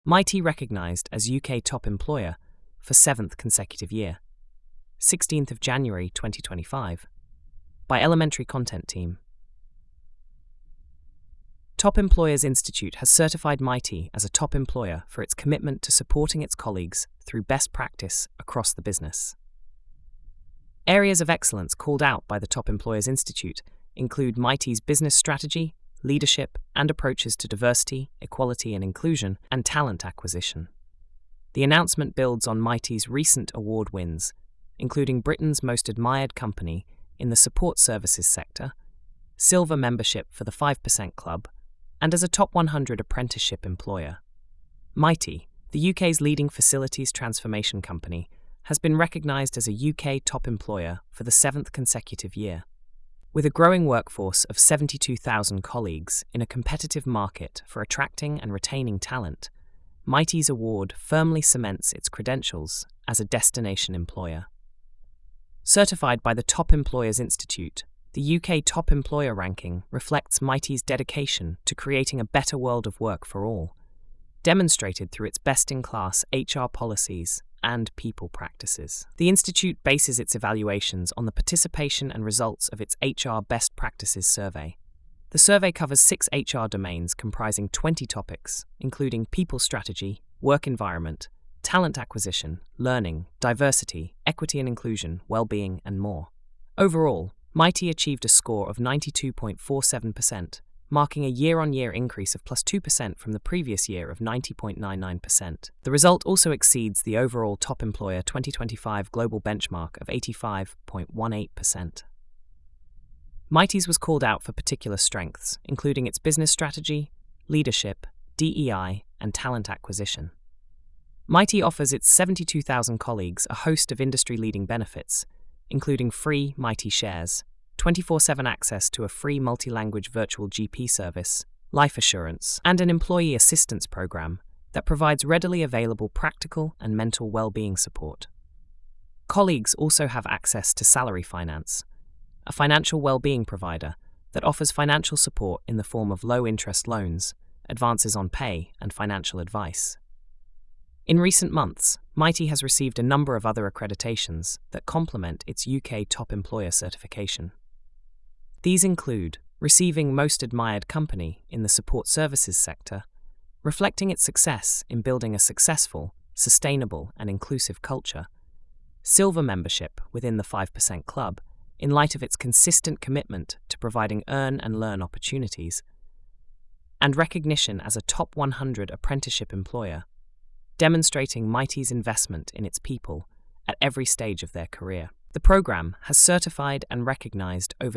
Mighty recognised as UK Top Employer for 7th consecutive year, 16th of January 2025, by Elementary Content Team. Top Employers Institute has certified Mighty as a top employer for its commitment to supporting its colleagues through best practice across the business. Areas of excellence called out by the Top Employers Institute include Mighty's business strategy, leadership, and approaches to diversity, equality and inclusion, and talent acquisition. The announcement builds on Mighty's recent award wins, including Britain's Most Admired Company in the support services sector, silver membership for the 5% Club, and as a top 100 apprenticeship employer. Mighty, the UK's leading facilities transformation company, has been recognised as a UK top employer for the 7th consecutive year. With a growing workforce of 72,000 colleagues in a competitive market for attracting and retaining talent, Mighty's award firmly cements its credentials as a destination employer. Certified by the Top Employers Institute, the UK Top Employer ranking reflects Mighty's dedication to creating a better world of work for all, demonstrated through its best-in-class HR policies and people practices. The Institute bases its evaluations on the participation and results of its HR Best Practices Survey. The survey covers 6 HR domains comprising 20 topics, including people strategy, work environment, talent acquisition, learning, diversity, equity and inclusion, well-being, and more. Overall, Mighty achieved a score of 92.47%, marking a year-on-year increase of +2% from the previous year of 90.99%. The result also exceeds the overall Top Employer 2025 global benchmark of 85.18%. Mighty's was called out for particular strengths, including its business strategy, leadership, DEI, and talent acquisition. Mighty offers its 72,000 colleagues a host of industry-leading benefits, including free Mighty shares, 24/7 access to a free multi-language virtual GP service, life assurance, and an employee assistance program that provides readily available practical and mental well-being support. Colleagues also have access to Salary Finance, a financial well-being provider that offers financial support in the form of low-interest loans, advances on pay, and financial advice. In recent months, Mighty has received a number of other accreditations that complement its UK Top Employer certification. These include receiving Most Admired Company in the support services sector, reflecting its success in building a successful, sustainable, and inclusive culture, silver membership within the 5% Club in light of its consistent commitment to providing earn and learn opportunities, and recognition as a top 100 apprenticeship employer, demonstrating Mighty's investment in its people at every stage of their career. The program has certified and recognised over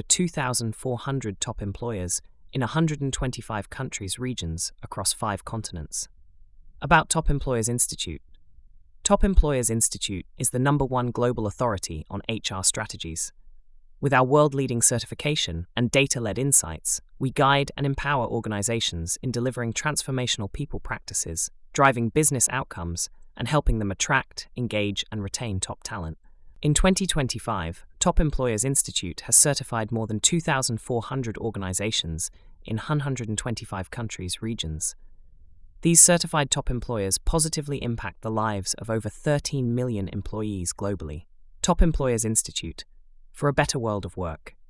2,400 top employers in 125 countries regions across 5 continents. About Top Employers Institute. Top Employers Institute is the #1 global authority on HR strategies. With our world-leading certification and data-led insights, we guide and empower organisations in delivering transformational people practices, driving business outcomes, and helping them attract, engage, and retain top talent. In 2025, Top Employers Institute has certified more than 2,400 organisations in 125 countries regions. These certified top employers positively impact the lives of over 13 million employees globally. Top Employers Institute, for a better world of work.